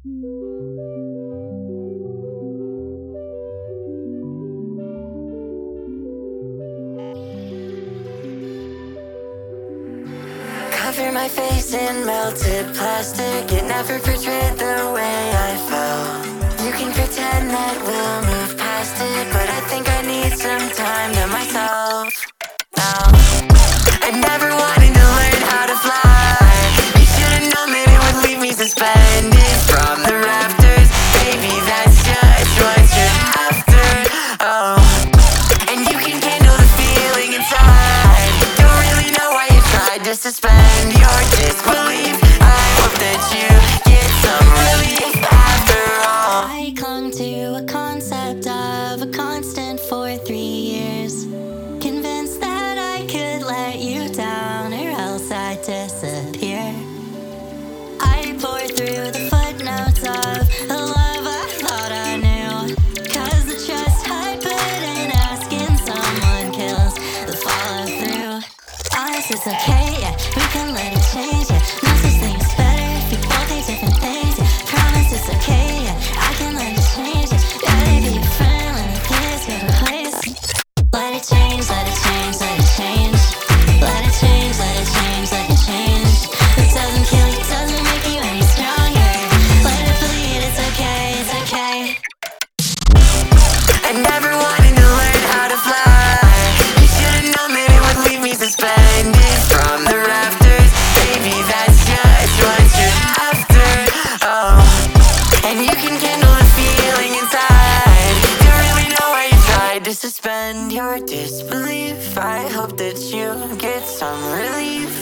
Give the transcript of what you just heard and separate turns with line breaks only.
Cover my face in melted plastic. It never portrayed the way I felt. You can pretend that we'll move past it, but I think I need some time to myself now. I never wanted to learn how to fly. You should've known that it would leave me suspended from the rafters. Maybe that's just what you're after. Oh, and you can handle the feeling inside. Don't really know why you tried to suspend your disbelief. I hope that you get some relief after all. I clung to a concept of a constant for 3 years, convinced that I could let you down or else I'd disappear. I poured through the footnotes of the love I thought I knew, 'cause the trust I put in asking someone kills the follow through. Honest, it's okay, yeah, we can let it change, yeah. No such thing is better if you both think different things, yeah. Promise it's okay, yeah, I can let it change, yeah. Gotta be a friend when the kids get replaced. Let it change, let it change, let it change. Let it change, let it change, let it change. It doesn't kill you, doesn't make you any stronger. Let it bleed, it's okay, it's okay. I never wanted to learn how to fly. You should've known that it would leave me suspended from the rafters. Maybe that's just what you're after. Oh, and you can handle the feeling inside. Don't really know why you tried to suspend your disbelief. I hope that you get some relief